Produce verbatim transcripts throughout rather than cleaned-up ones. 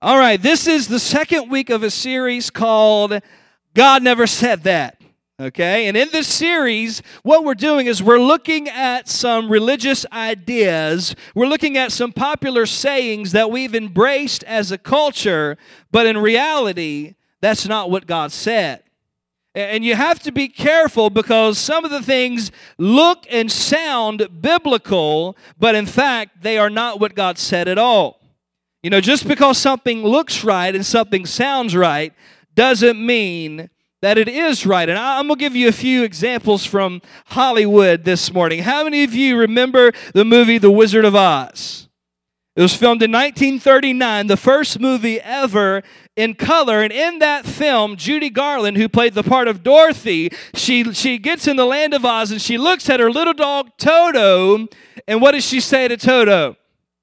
All right, this is the second week of a series called God Never Said That. Okay, and in this series, what we're doing is we're looking at some religious ideas. We're looking at some popular sayings that we've embraced as a culture, but in reality, that's not what God said. And you have to be careful because some of the things look and sound biblical, but in fact, they are not what God said at all. You know, just because something looks right and something sounds right doesn't mean that it is right. And I'm going to give you a few examples from Hollywood this morning. How many of you remember the movie The Wizard of Oz? It was filmed in nineteen thirty-nine, the first movie ever in color. And in that film, Judy Garland, who played the part of Dorothy, she, she gets in the land of Oz and she looks at her little dog Toto. And what does she say to Toto?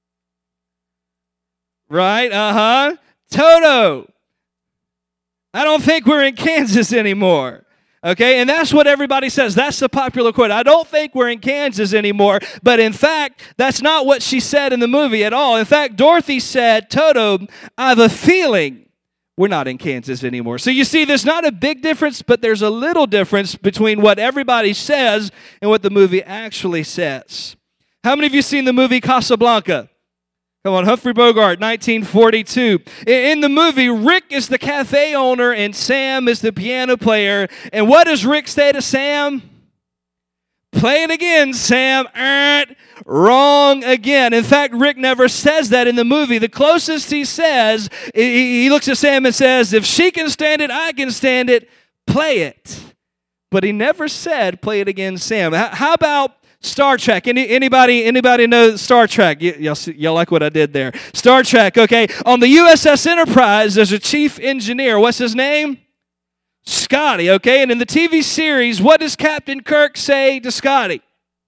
Right? Uh-huh. Toto, I don't think we're in Kansas anymore. Okay? And that's what everybody says. That's the popular quote. I don't think we're in Kansas anymore. But in fact, that's not what she said in the movie at all. In fact, Dorothy said, Toto, I have a feeling we're not in Kansas anymore. So you see, there's not a big difference, but there's a little difference between what everybody says and what the movie actually says. How many of you seen the movie Casablanca? Come on, Humphrey Bogart, nineteen forty-two. In the movie, Rick is the cafe owner and Sam is the piano player. And what does Rick say to Sam? Play it again, Sam. Er, wrong again. In fact, Rick never says that in the movie. The closest he says, he looks at Sam and says, if she can stand it, I can stand it. Play it. But he never said, play it again, Sam. How about Star Trek? Any, anybody anybody know Star Trek? Y- y'all, see, y'all like what I did there? Star Trek, okay. On the U S S Enterprise, there's a chief engineer. What's his name? Scotty, okay. And in the T V series, what does Captain Kirk say to Scotty?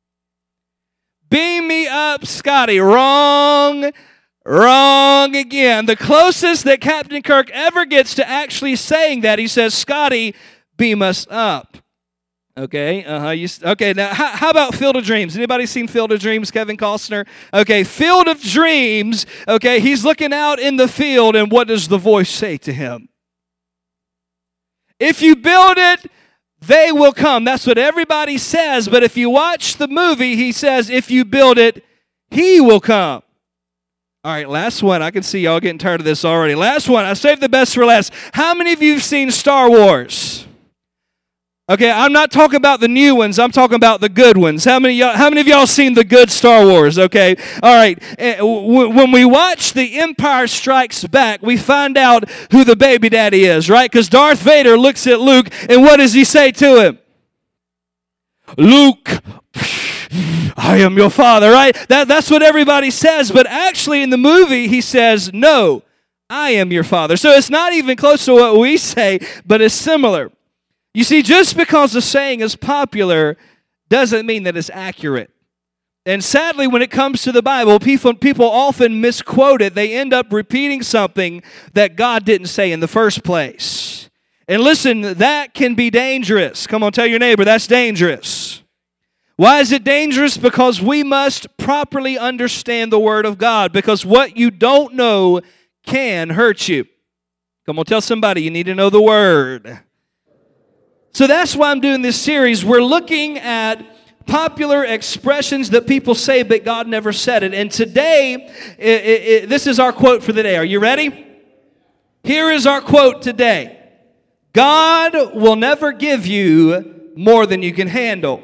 Beam me up, Scotty. Wrong. Wrong again. The closest that Captain Kirk ever gets to actually saying that, he says, Scotty, beam us up. Okay, uh-huh. You, okay, now how, how about Field of Dreams? Anybody seen Field of Dreams, Kevin Costner? Okay, Field of Dreams, okay, he's looking out in the field, and what does the voice say to him? If you build it, they will come. That's what everybody says, but if you watch the movie, he says, if you build it, he will come. All right, last one. I can see y'all getting tired of this already. Last one. I saved the best for last. How many of you have seen Star Wars? Okay, I'm not talking about the new ones. I'm talking about the good ones. How many y'all, how many of y'all seen the good Star Wars? Okay, all right. When we watch The Empire Strikes Back, we find out who the baby daddy is, right? Because Darth Vader looks at Luke, and what does he say to him? Luke, I am your father, right? That, that's what everybody says, but actually in the movie, he says, no, I am your father. So it's not even close to what we say, but it's similar. You see, just because a saying is popular doesn't mean that it's accurate. And sadly, when it comes to the Bible, people, people often misquote it. They end up repeating something that God didn't say in the first place. And listen, that can be dangerous. Come on, tell your neighbor, that's dangerous. Why is it dangerous? Because we must properly understand the Word of God. Because what you don't know can hurt you. Come on, tell somebody you need to know the Word. So that's why I'm doing this series. We're looking at popular expressions that people say, but God never said it. And today, it, it, it, this is our quote for the day. Are you ready? Here is our quote today. God will never give you more than you can handle.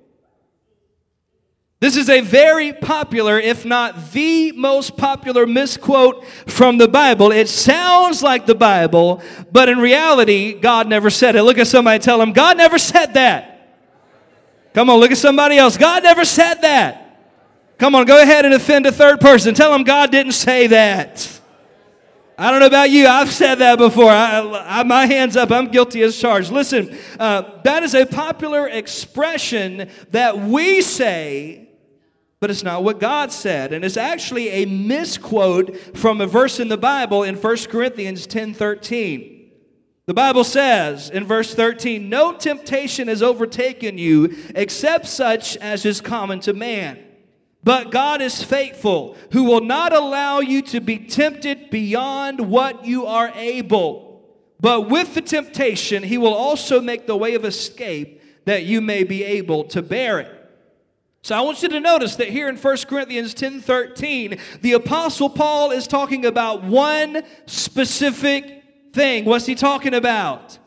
This is a very popular, if not the most popular misquote from the Bible. It sounds like the Bible, but in reality, God never said it. Look at somebody and tell them, God never said that. Come on, look at somebody else. God never said that. Come on, go ahead and offend a third person. Tell them God didn't say that. I don't know about you. I've said that before. I, I, my hand's up. I'm guilty as charged. Listen, uh, that is a popular expression that we say, but it's not what God said. And it's actually a misquote from a verse in the Bible in First Corinthians ten thirteen. The Bible says in verse thirteen, no temptation has overtaken you except such as is common to man. But God is faithful, who will not allow you to be tempted beyond what you are able. But with the temptation, he will also make the way of escape that you may be able to bear it. So I want you to notice that here in First Corinthians ten thirteen, the Apostle Paul is talking about one specific thing. What's he talking about?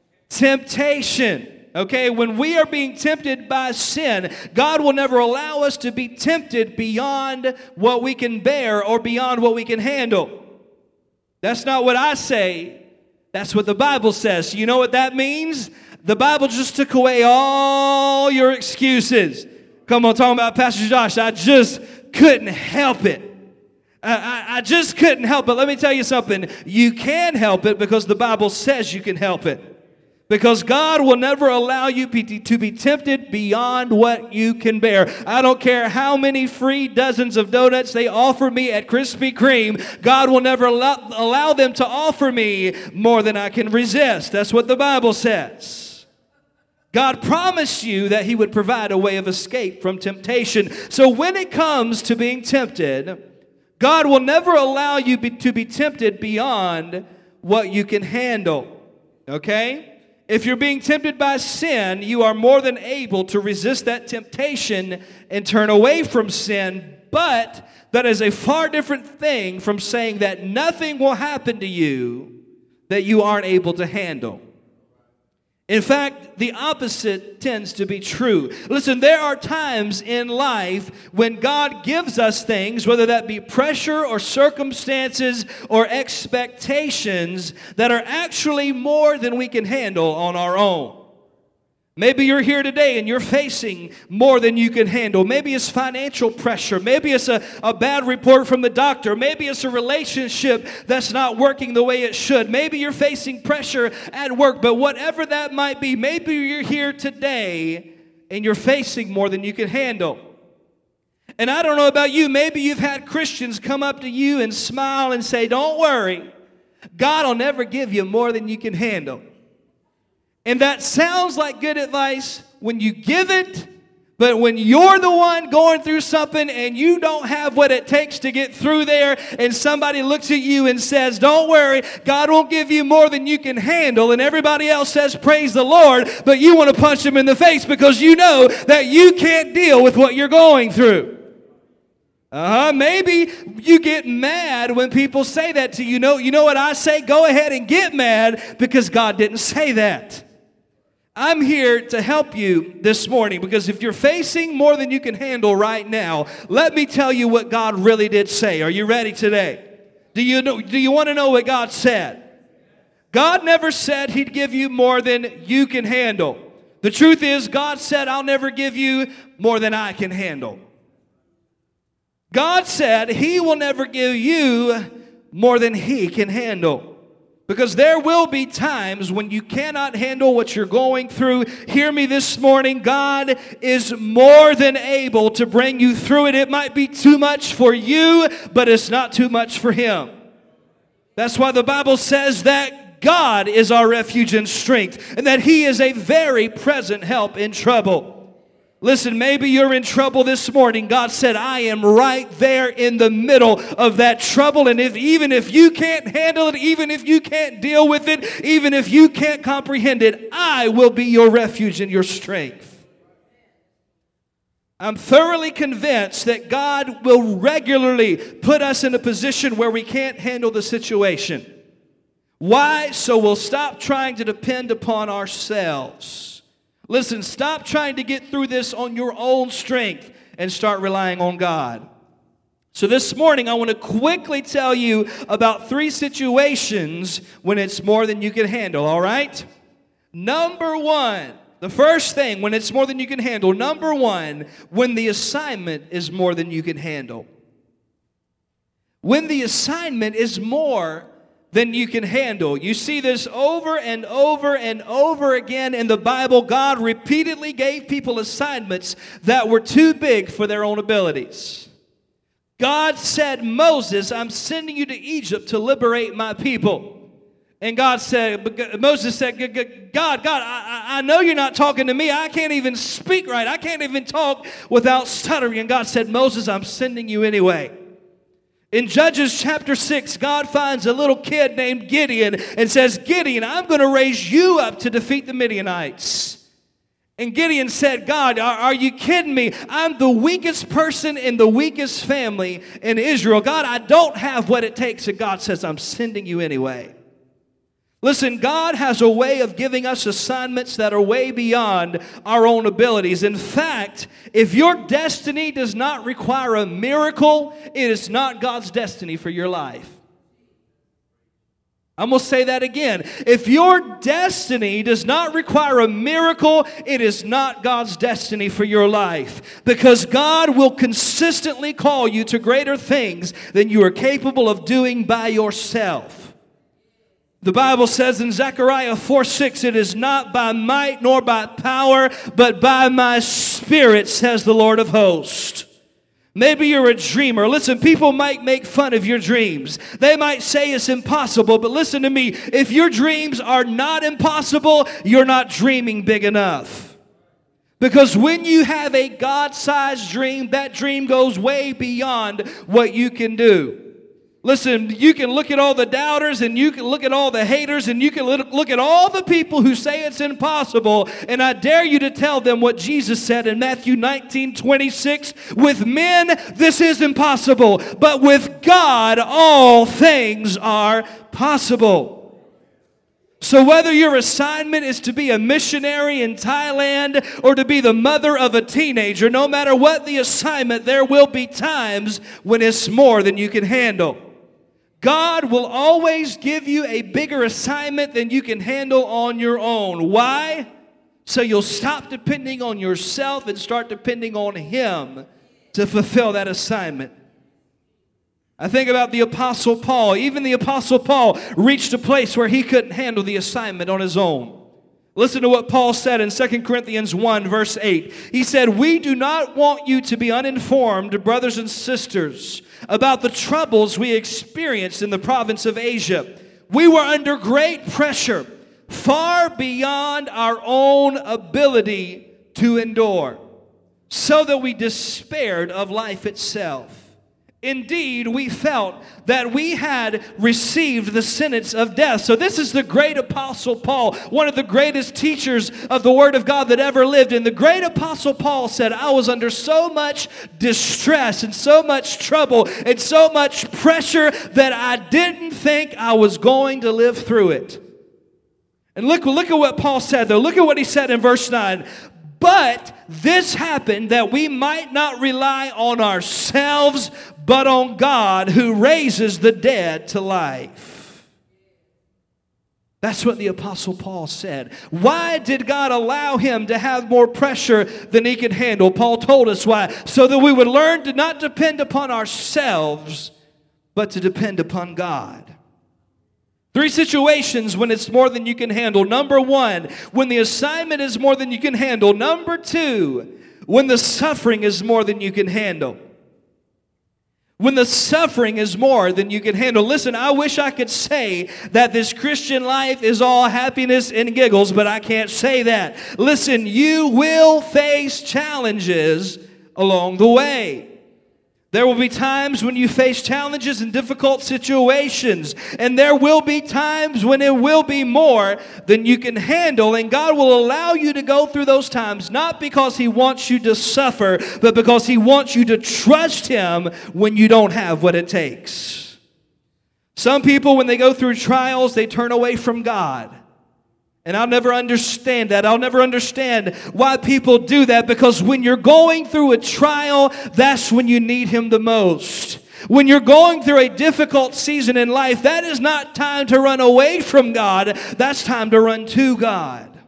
Temptation. Okay, when we are being tempted by sin, God will never allow us to be tempted beyond what we can bear or beyond what we can handle. That's not what I say. That's what the Bible says. You know what that means? The Bible just took away all your excuses. Come on, talking about Pastor Josh, I just couldn't help it. I, I, I just couldn't help it. Let me tell you something. You can help it because the Bible says you can help it. Because God will never allow you to be tempted beyond what you can bear. I don't care how many free dozens of donuts they offer me at Krispy Kreme. God will never allow, allow them to offer me more than I can resist. That's what the Bible says. God promised you that he would provide a way of escape from temptation. So when it comes to being tempted, God will never allow you be, to be tempted beyond what you can handle. Okay? If you're being tempted by sin, you are more than able to resist that temptation and turn away from sin. But that is a far different thing from saying that nothing will happen to you that you aren't able to handle. In fact, the opposite tends to be true. Listen, there are times in life when God gives us things, whether that be pressure or circumstances or expectations, that are actually more than we can handle on our own. Maybe you're here today and you're facing more than you can handle. Maybe it's financial pressure. Maybe it's a, a bad report from the doctor. Maybe it's a relationship that's not working the way it should. Maybe you're facing pressure at work. But whatever that might be, maybe you're here today and you're facing more than you can handle. And I don't know about you. Maybe you've had Christians come up to you and smile and say, "Don't worry, God will never give you more than you can handle." And that sounds like good advice when you give it, but when you're the one going through something and you don't have what it takes to get through there, and somebody looks at you and says, "Don't worry, God won't give you more than you can handle," and everybody else says, "Praise the Lord," but you want to punch them in the face because you know that you can't deal with what you're going through. Uh-huh. Maybe you get mad when people say that to you. You know, you know what I say? Go ahead and get mad because God didn't say that. I'm here to help you this morning because if you're facing more than you can handle right now, let me tell you what God really did say. Are you ready today? Do you know, do you want to know what God said? God never said he'd give you more than you can handle. The truth is, God said, "I'll never give you more than I can handle." God said he will never give you more than he can handle. Because there will be times when you cannot handle what you're going through. Hear me this morning. God is more than able to bring you through it. It might be too much for you, but it's not too much for him. That's why the Bible says that God is our refuge and strength, and that he is a very present help in trouble. Listen, maybe you're in trouble this morning. God said, "I am right there in the middle of that trouble. And if even if you can't handle it, even if you can't deal with it, even if you can't comprehend it, I will be your refuge and your strength." I'm thoroughly convinced that God will regularly put us in a position where we can't handle the situation. Why? So we'll stop trying to depend upon ourselves. Listen, stop trying to get through this on your own strength and start relying on God. So this morning, I want to quickly tell you about three situations when it's more than you can handle, all right? Number one, the first thing when it's more than you can handle, number one, when the assignment is more than you can handle. When the assignment is more than you can handle. You see this over and over and over again in the Bible. God repeatedly gave people assignments that were too big for their own abilities. God said, "Moses, I'm sending you to Egypt to liberate my people." And God said, Moses said, God, God, I, I know you're not talking to me. I can't even speak right. I can't even talk without stuttering. And God said, Moses, I'm sending you anyway. In Judges chapter six, God finds a little kid named Gideon and says, Gideon, I'm going to raise you up to defeat the Midianites. And Gideon said, God, are, are you kidding me? I'm the weakest person in the weakest family in Israel. God, I don't have what it takes. And God says, I'm sending you anyway. Listen, God has a way of giving us assignments that are way beyond our own abilities. In fact, if your destiny does not require a miracle, it is not God's destiny for your life. I'm going to say that again. If your destiny does not require a miracle, it is not God's destiny for your life. Because God will consistently call you to greater things than you are capable of doing by yourself. The Bible says in Zechariah four six, it is not by might nor by power, but by my Spirit, says the Lord of hosts. Maybe you're a dreamer. Listen, people might make fun of your dreams. They might say it's impossible, but listen to me. If your dreams are not impossible, you're not dreaming big enough. Because when you have a God-sized dream, that dream goes way beyond what you can do. Listen, you can look at all the doubters and you can look at all the haters and you can look at all the people who say it's impossible, and I dare you to tell them what Jesus said in Matthew nineteen twenty-six. With men, this is impossible, but with God, all things are possible. So whether your assignment is to be a missionary in Thailand or to be the mother of a teenager, no matter what the assignment, there will be times when it's more than you can handle. God will always give you a bigger assignment than you can handle on your own. Why? So you'll stop depending on yourself and start depending on Him to fulfill that assignment. I think about the Apostle Paul. Even the Apostle Paul reached a place where he couldn't handle the assignment on his own. Listen to what Paul said in Second Corinthians one, verse eight. He said, we do not want you to be uninformed, brothers and sisters, about the troubles we experienced in the province of Asia. We were under great pressure, far beyond our own ability to endure, so that we despaired of life itself. Indeed, we felt that we had received the sentence of death. So this is the great Apostle Paul, one of the greatest teachers of the Word of God that ever lived. And the great Apostle Paul said, I was under so much distress and so much trouble and so much pressure that I didn't think I was going to live through it. And look, look at what Paul said, though. Look at what he said in verse nine. But this happened that we might not rely on ourselves, but on God who raises the dead to life. That's what the Apostle Paul said. Why did God allow him to have more pressure than he could handle? Paul told us why. So that we would learn to not depend upon ourselves, but to depend upon God. Three situations when it's more than you can handle. Number one, when the assignment is more than you can handle. Number two, when the suffering is more than you can handle. When the suffering is more than you can handle. Listen, I wish I could say that this Christian life is all happiness and giggles, but I can't say that. Listen, you will face challenges along the way. There will be times when you face challenges and difficult situations. And there will be times when it will be more than you can handle. And God will allow you to go through those times, not because He wants you to suffer, but because He wants you to trust Him when you don't have what it takes. Some people, when they go through trials, they turn away from God. And I'll never understand that. I'll never understand why people do that, because when you're going through a trial, that's when you need Him the most. When you're going through a difficult season in life, that is not time to run away from God. That's time to run to God.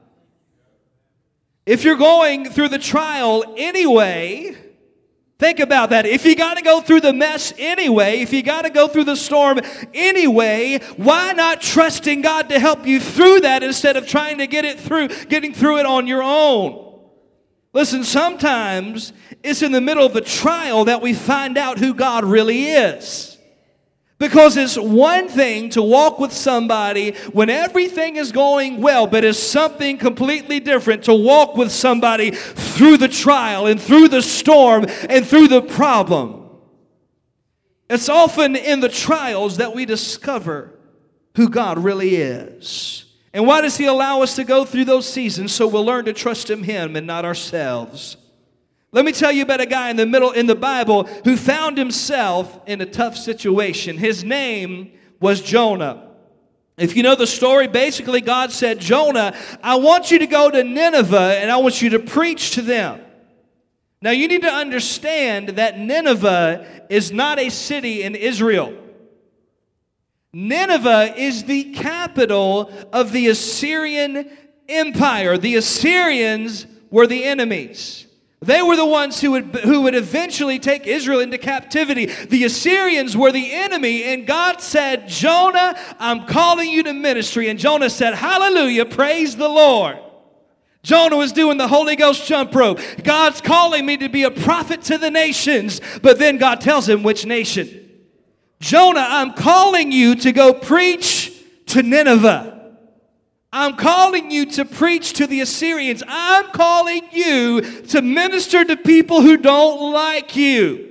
If you're going through the trial anyway, think about that. If you got to go through the mess anyway, if you got to go through the storm anyway, why not trusting God to help you through that instead of trying to get it through, getting through it on your own? Listen, sometimes it's in the middle of the trial that we find out who God really is. Because it's one thing to walk with somebody when everything is going well, but it's something completely different to walk with somebody through the trial and through the storm and through the problem. It's often in the trials that we discover who God really is. And why does He allow us to go through those seasons? So we'll learn to trust in Him and not ourselves. Let me tell you about a guy in the middle in the Bible who found himself in a tough situation. His name was Jonah. If you know the story, basically God said, Jonah, I want you to go to Nineveh and I want you to preach to them. Now you need to understand that Nineveh is not a city in Israel. Nineveh is the capital of the Assyrian Empire. The Assyrians were the enemies. They were the ones who would, who would eventually take Israel into captivity. The Assyrians were the enemy, and God said, Jonah, I'm calling you to ministry. And Jonah said, hallelujah, praise the Lord. Jonah was doing the Holy Ghost jump rope. God's calling me to be a prophet to the nations. But then God tells him which nation. Jonah, I'm calling you to go preach to Nineveh. I'm calling you to preach to the Assyrians. I'm calling you to minister to people who don't like you.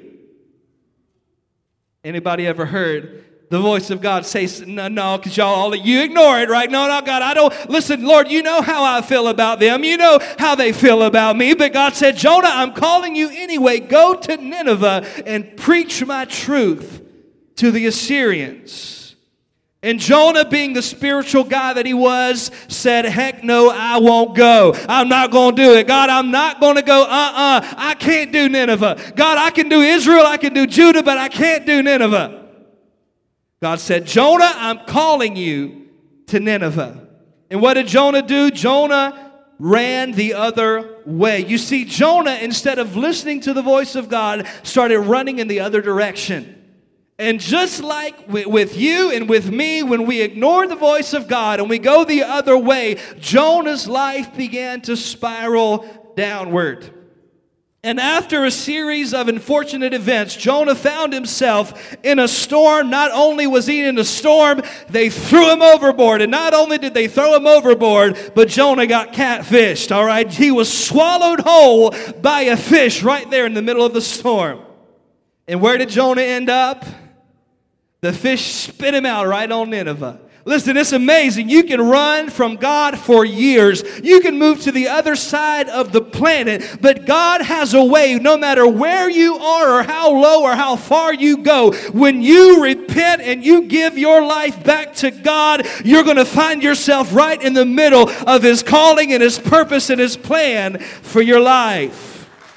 Anybody ever heard the voice of God say, no, no, because y'all, all you ignore it, right? No, no, God, I don't, listen, Lord, you know how I feel about them. You know how they feel about me. But God said, Jonah, I'm calling you anyway. Go to Nineveh and preach my truth to the Assyrians. And Jonah, being the spiritual guy that he was, said, heck no, I won't go. I'm not going to do it. God, I'm not going to go. Uh-uh. I can't do Nineveh. God, I can do Israel, I can do Judah, but I can't do Nineveh. God said, Jonah, I'm calling you to Nineveh. And what did Jonah do? Jonah ran the other way. You see, Jonah, instead of listening to the voice of God, started running in the other direction. And just like with you and with me, when we ignore the voice of God and we go the other way, Jonah's life began to spiral downward. And after a series of unfortunate events, Jonah found himself in a storm. Not only was he in a storm, they threw him overboard. And not only did they throw him overboard, but Jonah got catfished, all right? He was swallowed whole by a fish right there in the middle of the storm. And where did Jonah end up? The fish spit him out right on Nineveh. Listen, it's amazing. You can run from God for years. You can move to the other side of the planet. But God has a way, no matter where you are or how low or how far you go, when you repent and you give your life back to God, you're going to find yourself right in the middle of His calling and His purpose and His plan for your life.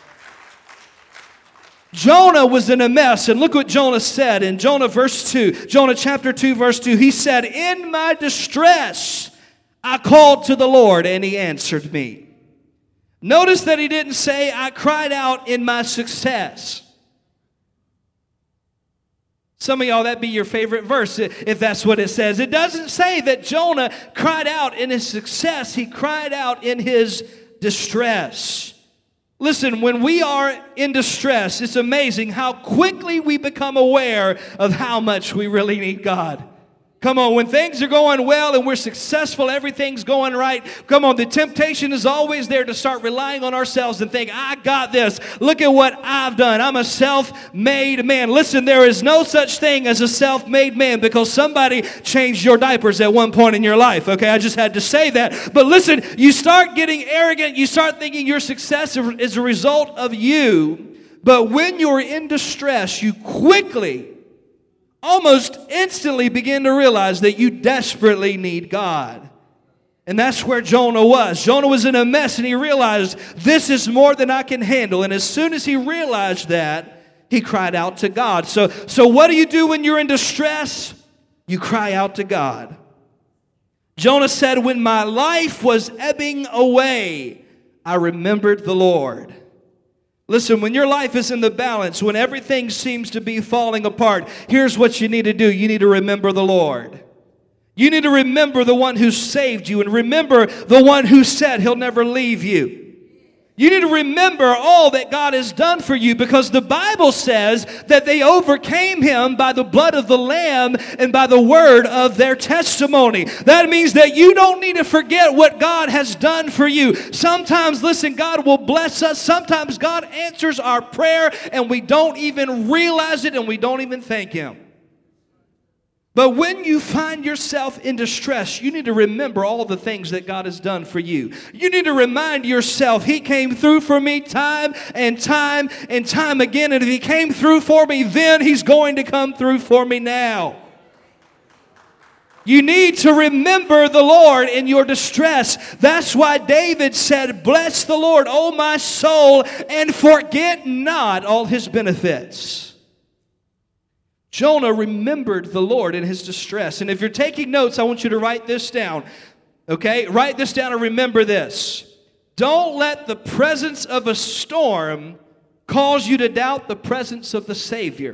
Jonah was in a mess, and look what Jonah said in Jonah verse two, Jonah chapter two verse two. He said, in my distress I called to the Lord and He answered me. Notice that he didn't say, I cried out in my success. Some of y'all, that'd be your favorite verse if that's what it says. It doesn't say that Jonah cried out in his success. He cried out in his distress. Listen, when we are in distress, it's amazing how quickly we become aware of how much we really need God. Come on, when things are going well and we're successful, everything's going right. Come on, the temptation is always there to start relying on ourselves and think, I got this. Look at what I've done. I'm a self-made man. Listen, there is no such thing as a self-made man because somebody changed your diapers at one point in your life. Okay, I just had to say that. But listen, you start getting arrogant. You start thinking your success is a result of you. But when you're in distress, you quickly almost instantly begin to realize that you desperately need God. And that's where Jonah was. Jonah was in a mess and he realized this is more than I can handle. And as soon as he realized that, he cried out to God. So, so what do you do when you're in distress? You cry out to God. Jonah said, when my life was ebbing away, I remembered the Lord. Listen, when your life is in the balance, when everything seems to be falling apart, here's what you need to do. You need to remember the Lord. You need to remember the one who saved you and remember the one who said He'll never leave you. You need to remember all that God has done for you, because the Bible says that they overcame him by the blood of the Lamb and by the word of their testimony. That means that you don't need to forget what God has done for you. Sometimes, listen, God will bless us. Sometimes God answers our prayer and we don't even realize it and we don't even thank him. But when you find yourself in distress, you need to remember all the things that God has done for you. You need to remind yourself, he came through for me time and time and time again. And if he came through for me then, he's going to come through for me now. You need to remember the Lord in your distress. That's why David said, bless the Lord, O my soul, and forget not all his benefits. Jonah remembered the Lord in his distress. And if you're taking notes, I want you to write this down. Okay? Write this down and remember this. Don't let the presence of a storm cause you to doubt the presence of the Savior.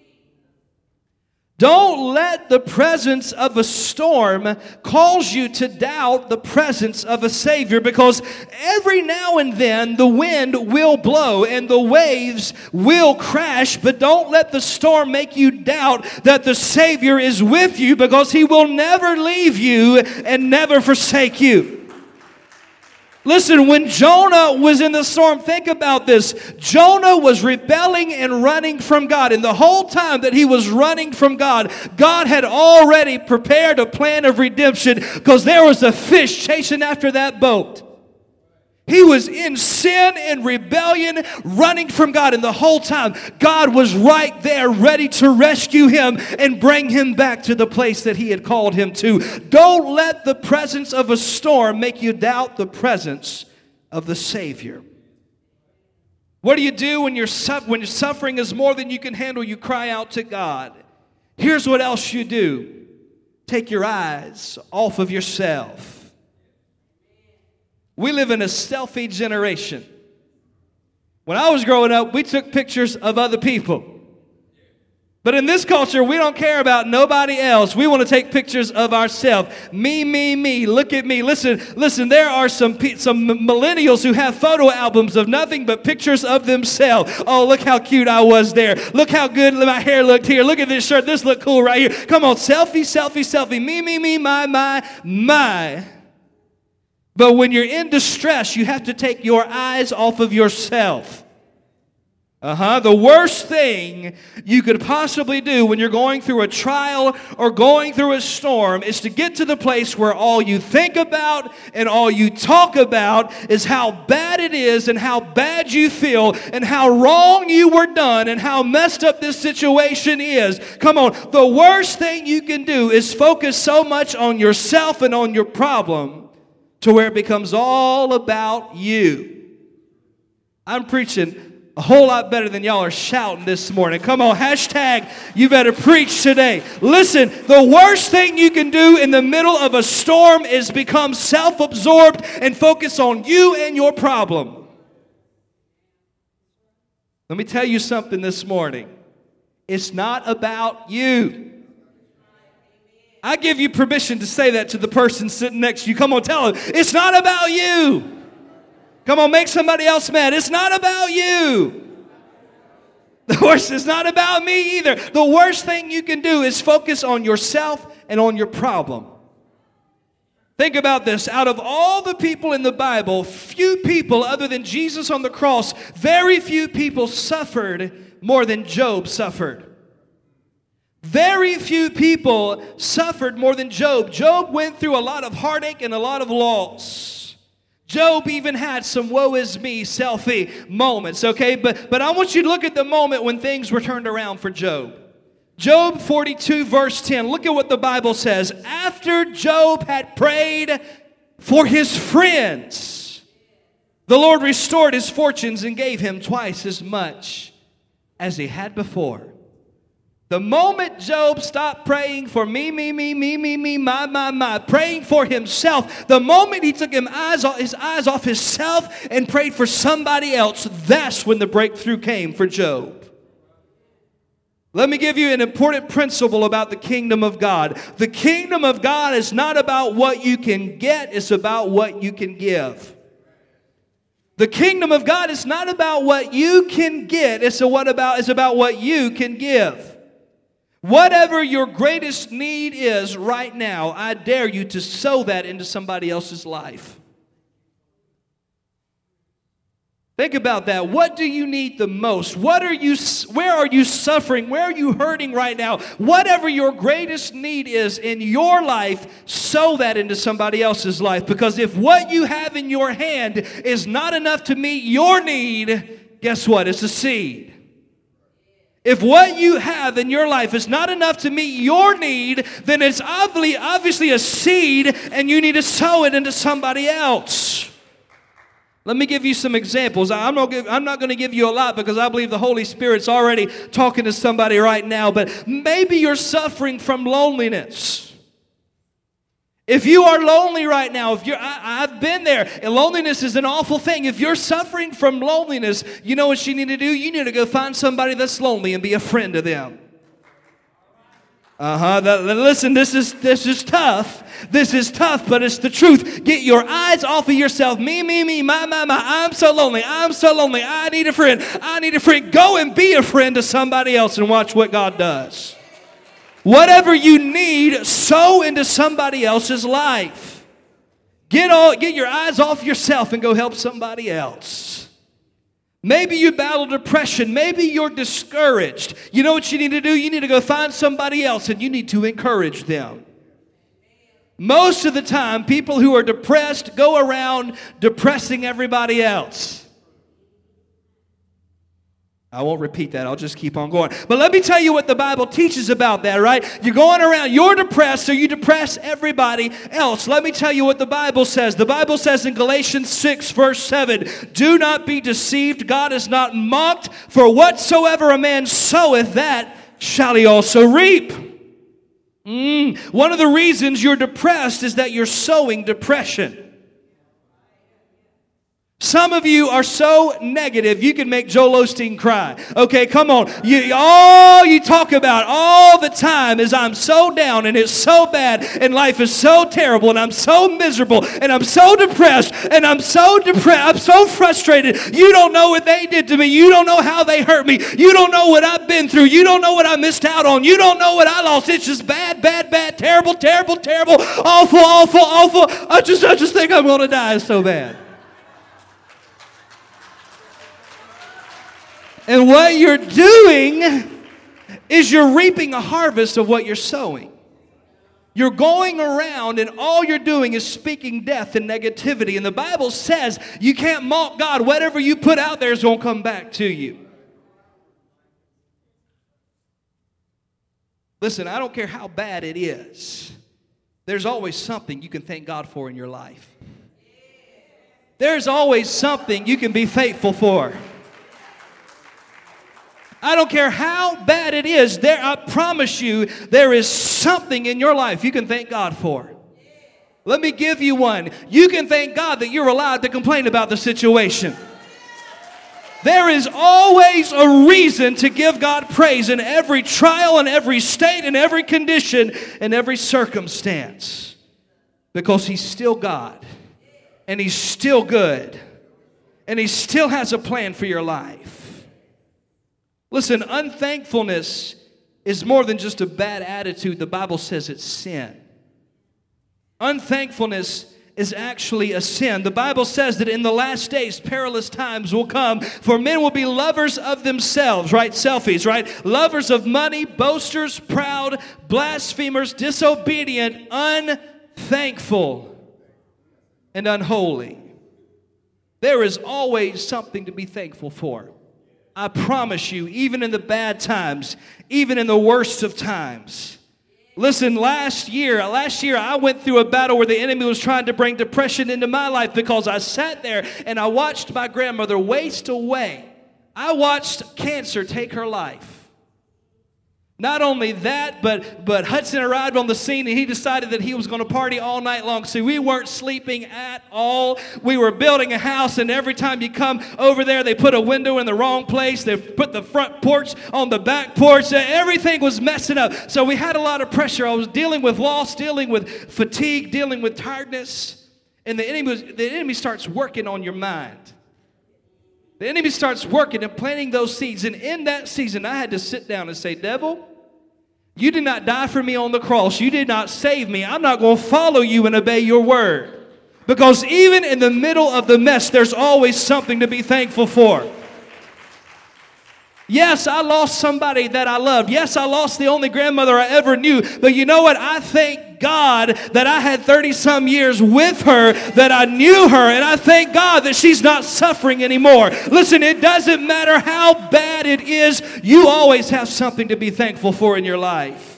Don't let the presence of a storm cause you to doubt the presence of a Savior, because every now and then the wind will blow and the waves will crash, but don't let the storm make you doubt that the Savior is with you, because he will never leave you and never forsake you. Listen, when Jonah was in the storm, think about this. Jonah was rebelling and running from God. And the whole time that he was running from God, God had already prepared a plan of redemption, because there was a fish chasing after that boat. He was in sin and rebellion, running from God. And the whole time, God was right there ready to rescue him and bring him back to the place that he had called him to. Don't let the presence of a storm make you doubt the presence of the Savior. What do you do when, you're su- when your suffering is more than you can handle? You cry out to God. Here's what else you do. Take your eyes off of yourself. We live in a selfie generation. When I was growing up, we took pictures of other people. But in this culture, we don't care about nobody else. We want to take pictures of ourselves. Me, me, me. Look at me. Listen, listen. There are some some millennials who have photo albums of nothing but pictures of themselves. Oh, look how cute I was there. Look how good my hair looked here. Look at this shirt. This looked cool right here. Come on, selfie, selfie, selfie. Me, me, me, my, my, my. But when you're in distress, you have to take your eyes off of yourself. Uh-huh. The worst thing you could possibly do when you're going through a trial or going through a storm is to get to the place where all you think about and all you talk about is how bad it is and how bad you feel and how wrong you were done and how messed up this situation is. Come on. The worst thing you can do is focus so much on yourself and on your problem to where it becomes all about you. I'm preaching a whole lot better than y'all are shouting this morning. Come on, hashtag, you better preach today. Listen, the worst thing you can do in the middle of a storm is become self-absorbed and focus on you and your problem. Let me tell you something this morning. It's not about you. I give you permission to say that to the person sitting next to you. Come on, tell them, it's not about you. Come on, make somebody else mad. It's not about you. The worst is not about me either. The worst thing you can do is focus on yourself and on your problem. Think about this. Out of all the people in the Bible, few people other than Jesus on the cross, very few people suffered more than Job suffered. Very few people suffered more than Job. Job went through a lot of heartache and a lot of loss. Job even had some woe is me selfie moments, okay? But, but I want you to look at the moment when things were turned around for Job. Job forty-two verse ten, look at what the Bible says. After Job had prayed for his friends, the Lord restored his fortunes and gave him twice as much as he had before. The moment Job stopped praying for me, me, me, me, me, me, my, my, my, praying for himself, the moment he took him eyes off, his eyes off himself and prayed for somebody else, that's when the breakthrough came for Job. Let me give you an important principle about the kingdom of God. The kingdom of God is not about what you can get, it's about what you can give. The kingdom of God is not about what you can get. It's a what about it's about what you can give. Whatever your greatest need is right now, I dare you to sow that into somebody else's life. Think about that. What do you need the most? What are you, where are you suffering? Where are you hurting right now? Whatever your greatest need is in your life, sow that into somebody else's life. Because if what you have in your hand is not enough to meet your need, guess what? It's a seed. If what you have in your life is not enough to meet your need, then it's obviously, obviously a seed, and you need to sow it into somebody else. Let me give you some examples. I'm not, I'm not going to give you a lot because I believe the Holy Spirit's already talking to somebody right now. But maybe you're suffering from loneliness. If you are lonely right now, if you're, I, I've been there, and loneliness is an awful thing. If you're suffering from loneliness, you know what you need to do? You need to go find somebody that's lonely and be a friend to them. Uh-huh. That, listen, this is this is tough. This is tough, but it's the truth. Get your eyes off of yourself. Me, me, me, my, my, my. I'm so lonely. I'm so lonely. I need a friend. I need a friend. Go and be a friend to somebody else and watch what God does. Whatever you need, sow into somebody else's life. Get all, get your eyes off yourself and go help somebody else. Maybe you battle depression. Maybe you're discouraged. You know what you need to do? You need to go find somebody else and you need to encourage them. Most of the time, people who are depressed go around depressing everybody else. I won't repeat that. I'll just keep on going. But let me tell you what the Bible teaches about that, right? You're going around, you're depressed, so you depress everybody else. Let me tell you what the Bible says. The Bible says in Galatians six, verse seven, do not be deceived. God is not mocked. For whatsoever a man soweth, that shall he also reap. Mm. One of the reasons you're depressed is that you're sowing depression. Some of you are so negative, you can make Joel Osteen cry. Okay, come on. You, all you talk about all the time is I'm so down and it's so bad and life is so terrible and I'm so miserable and I'm so depressed and I'm so depressed. I'm so frustrated. You don't know what they did to me. You don't know how they hurt me. You don't know what I've been through. You don't know what I missed out on. You don't know what I lost. It's just bad, bad, bad, terrible, terrible, terrible, awful, awful, awful. I just, I just think I'm going to die. It's so bad. And what you're doing is you're reaping a harvest of what you're sowing. You're going around and all you're doing is speaking death and negativity. And the Bible says you can't mock God. Whatever you put out there is going to come back to you. Listen, I don't care how bad it is. There's always something you can thank God for in your life. There's always something you can be faithful for. I don't care how bad it is, there, I promise you, there is something in your life you can thank God for. Let me give you one. You can thank God that you're allowed to complain about the situation. There is always a reason to give God praise in every trial, in every state, in every condition, in every circumstance. Because He's still God. And He's still good. And He still has a plan for your life. Listen, unthankfulness is more than just a bad attitude. The Bible says it's sin. Unthankfulness is actually a sin. The Bible says that in the last days, perilous times will come, for men will be lovers of themselves, right? Selfies, right? Lovers of money, boasters, proud, blasphemers, disobedient, unthankful, and unholy. There is always something to be thankful for. I promise you, even in the bad times, even in the worst of times. Listen, last year, last year I went through a battle where the enemy was trying to bring depression into my life because I sat there and I watched my grandmother waste away. I watched cancer take her life. Not only that, but, but Hudson arrived on the scene and he decided that he was going to party all night long. See, we weren't sleeping at all. We were building a house, and every time you come over there, they put a window in the wrong place. They put the front porch on the back porch. Everything was messing up. So we had a lot of pressure. I was dealing with loss, dealing with fatigue, dealing with tiredness. And the enemy, was, the enemy starts working on your mind. The enemy starts working and planting those seeds. And in that season, I had to sit down and say, devil, you did not die for me on the cross. You did not save me. I'm not going to follow you and obey your word. Because even in the middle of the mess, there's always something to be thankful for. Yes, I lost somebody that I loved. Yes, I lost the only grandmother I ever knew. But you know what? I thank God that I had thirty-some years with her, that I knew her. And I thank God that she's not suffering anymore. Listen, it doesn't matter how bad it is. You always have something to be thankful for in your life.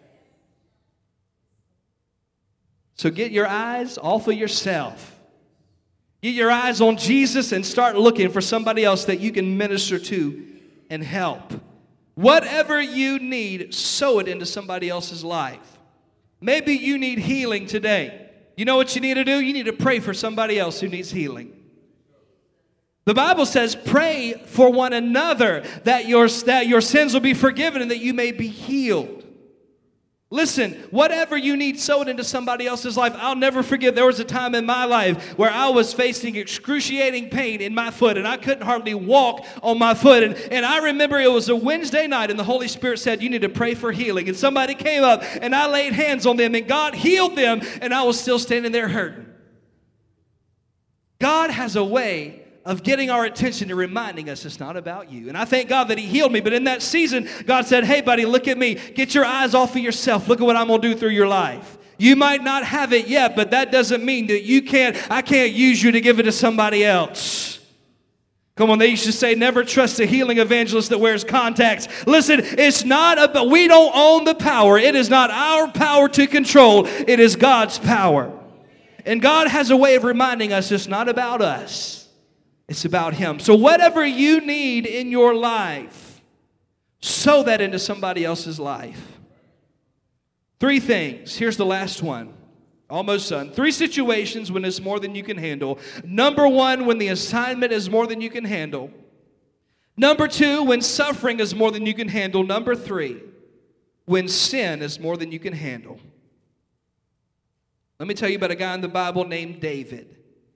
So get your eyes off of yourself. Get your eyes on Jesus and start looking for somebody else that you can minister to and help. Whatever you need, sow it into somebody else's life. Maybe you need healing today. You know what you need to do? You need to pray for somebody else who needs healing. The Bible says, pray for one another that your, that your sins will be forgiven and that you may be healed. Listen, whatever you need, sow it into somebody else's life. I'll never forget, there was a time in my life where I was facing excruciating pain in my foot, and I couldn't hardly walk on my foot. And, and I remember it was a Wednesday night, and the Holy Spirit said, you need to pray for healing. And somebody came up, and I laid hands on them, and God healed them, and I was still standing there hurting. God has a way of getting our attention and reminding us it's not about you. And I thank God that He healed me. But in that season, God said, hey, buddy, look at me. Get your eyes off of yourself. Look at what I'm going to do through your life. You might not have it yet, but that doesn't mean that you can't, I can't use you to give it to somebody else. Come on, they used to say, never trust a healing evangelist that wears contacts. Listen, it's not about, we don't own the power. It is not our power to control. It is God's power. And God has a way of reminding us it's not about us. It's about Him. So whatever you need in your life, sow that into somebody else's life. Three things. Here's the last one. Almost done. Three situations when it's more than you can handle. Number one, when the assignment is more than you can handle. Number two, when suffering is more than you can handle. Number three, when sin is more than you can handle. Let me tell you about a guy in the Bible named David.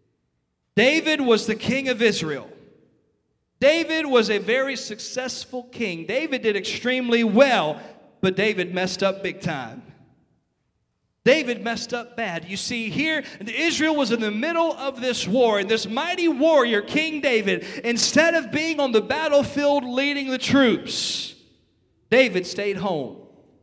David was the king of Israel. David was a very successful king. David did extremely well, but David messed up big time. David messed up bad. You see, here, Israel was in the middle of this war, and this mighty warrior, King David, instead of being on the battlefield leading the troops, David stayed home.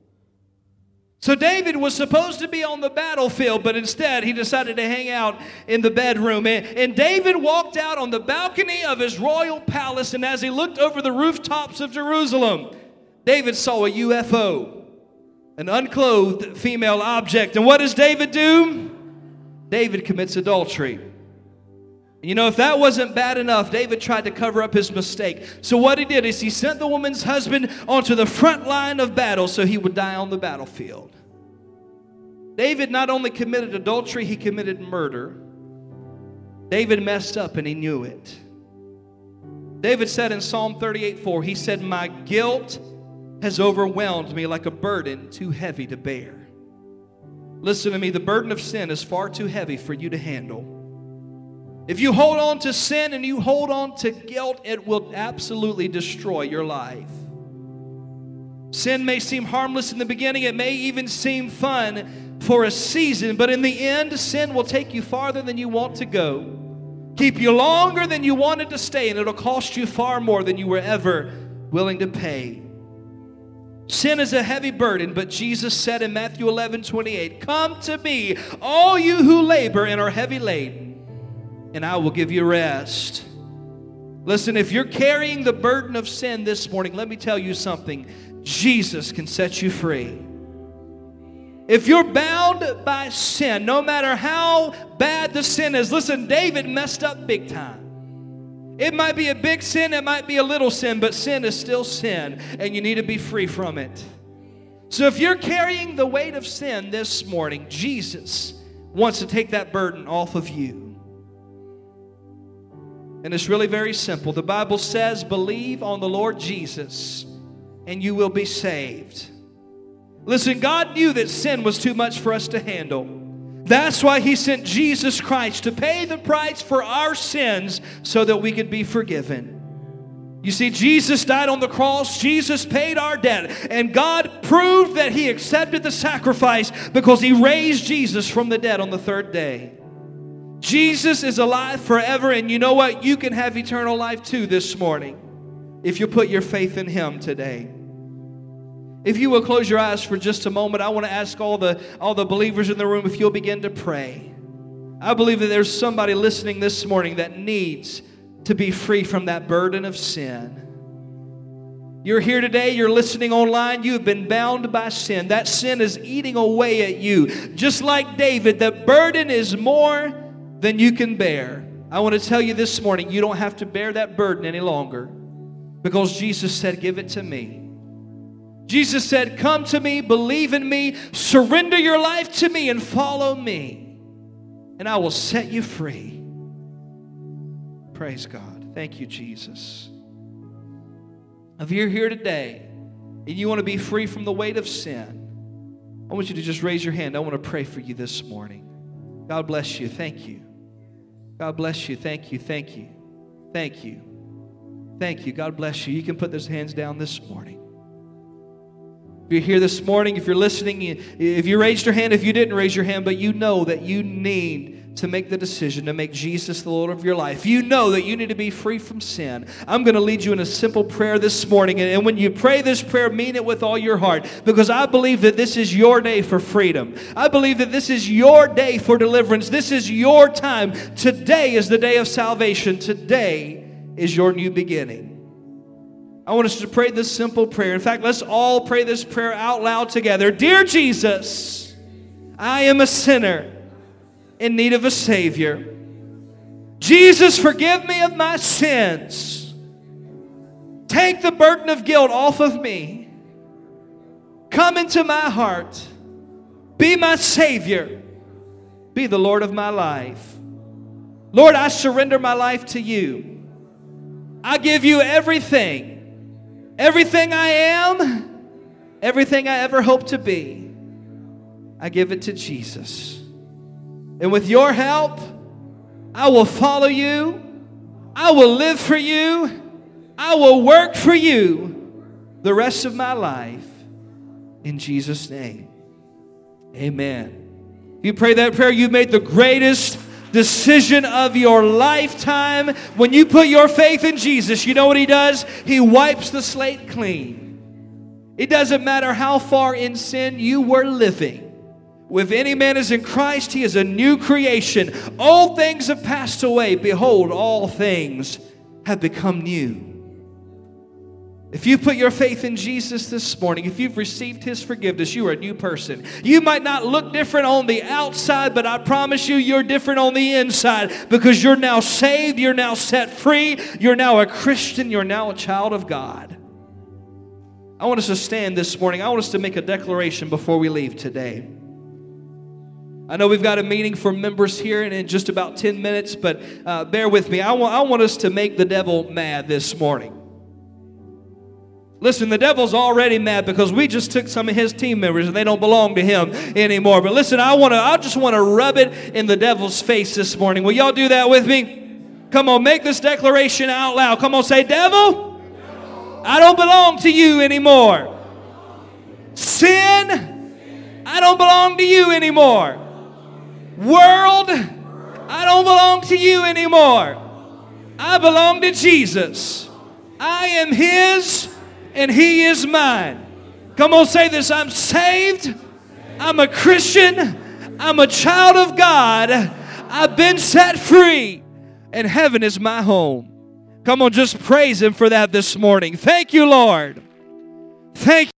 So David was supposed to be on the battlefield, but instead he decided to hang out in the bedroom. And, and David walked out on the balcony of his royal palace, and as he looked over the rooftops of Jerusalem, David saw a U F O, an unclothed female object. And what does David do? David commits adultery. You know, if that wasn't bad enough, David tried to cover up his mistake. So what he did is he sent the woman's husband onto the front line of battle so he would die on the battlefield. David not only committed adultery, he committed murder. David messed up and he knew it. David said in Psalm thirty-eight four, he said, my guilt has overwhelmed me like a burden too heavy to bear. Listen to me, the burden of sin is far too heavy for you to handle. If you hold on to sin and you hold on to guilt, it will absolutely destroy your life. Sin may seem harmless in the beginning. It may even seem fun for a season. But in the end, sin will take you farther than you want to go. Keep you longer than you wanted to stay. And it'll cost you far more than you were ever willing to pay. Sin is a heavy burden, but Jesus said in Matthew eleven twenty-eight, come to me, all you who labor and are heavy laden, and I will give you rest. Listen, if you're carrying the burden of sin this morning, let me tell you something. Jesus can set you free. If you're bound by sin, no matter how bad the sin is, listen, David messed up big time. It might be a big sin, it might be a little sin, but sin is still sin, and you need to be free from it. So if you're carrying the weight of sin this morning, Jesus wants to take that burden off of you. And it's really very simple. The Bible says, believe on the Lord Jesus, and you will be saved. Listen, God knew that sin was too much for us to handle. That's why He sent Jesus Christ to pay the price for our sins so that we could be forgiven. You see, Jesus died on the cross. Jesus paid our debt. And God proved that He accepted the sacrifice because He raised Jesus from the dead on the third day. Jesus is alive forever, and you know what? You can have eternal life too this morning if you put your faith in Him today. If you will close your eyes for just a moment, I want to ask all the, all the believers in the room if you'll begin to pray. I believe that there's somebody listening this morning that needs to be free from that burden of sin. You're here today, you're listening online, you have been bound by sin. That sin is eating away at you. Just like David, the burden is more than you can bear. I want to tell you this morning, you don't have to bear that burden any longer because Jesus said, give it to me. Jesus said, come to me, believe in me, surrender your life to me and follow me, and I will set you free. Praise God. Thank you, Jesus. If you're here today and you want to be free from the weight of sin, I want you to just raise your hand. I want to pray for you this morning. God bless you. Thank you. God bless you. Thank you. Thank you. Thank you. Thank you. God bless you. You can put those hands down this morning. If you're here this morning, if you're listening, if you raised your hand, if you didn't raise your hand, but you know that you need to make the decision to make Jesus the Lord of your life. You know that you need to be free from sin. I'm going to lead you in a simple prayer this morning. And when you pray this prayer, mean it with all your heart. Because I believe that this is your day for freedom. I believe that this is your day for deliverance. This is your time. Today is the day of salvation. Today is your new beginning. I want us to pray this simple prayer. In fact, let's all pray this prayer out loud together. Dear Jesus, I am a sinner in need of a Savior. Jesus, forgive me of my sins. Take the burden of guilt off of me. Come into my heart. Be my Savior. Be the Lord of my life. Lord, I surrender my life to you. I give you everything. Everything I am, everything I ever hope to be, I give it to Jesus. And with your help, I will follow you. I will live for you. I will work for you the rest of my life. In Jesus' name, amen. If you pray that prayer, you've made the greatest decision of your lifetime. When you put your faith in Jesus, you know what He does? He wipes the slate clean. It doesn't matter how far in sin you were living. If any man is in Christ, he is a new creation. All things have passed away. Behold, all things have become new. If you put your faith in Jesus this morning, if you've received His forgiveness, you are a new person. You might not look different on the outside, but I promise you, you're different on the inside because you're now saved, you're now set free, you're now a Christian, you're now a child of God. I want us to stand this morning. I want us to make a declaration before we leave today. I know we've got a meeting for members here in just about ten minutes, but uh, bear with me. I want, I want us to make the devil mad this morning. Listen, the devil's already mad because we just took some of his team members and they don't belong to him anymore. But listen, I want to, I just want to rub it in the devil's face this morning. Will y'all do that with me? Come on, make this declaration out loud. Come on, say, devil, I don't belong to you anymore. Sin, I don't belong to you anymore. World, I don't belong to you anymore. I belong to Jesus. I am His and He is mine. Come on, say this. I'm saved. I'm a Christian. I'm a child of God. I've been set free. And heaven is my home. Come on, just praise Him for that this morning. Thank you, Lord. Thank you.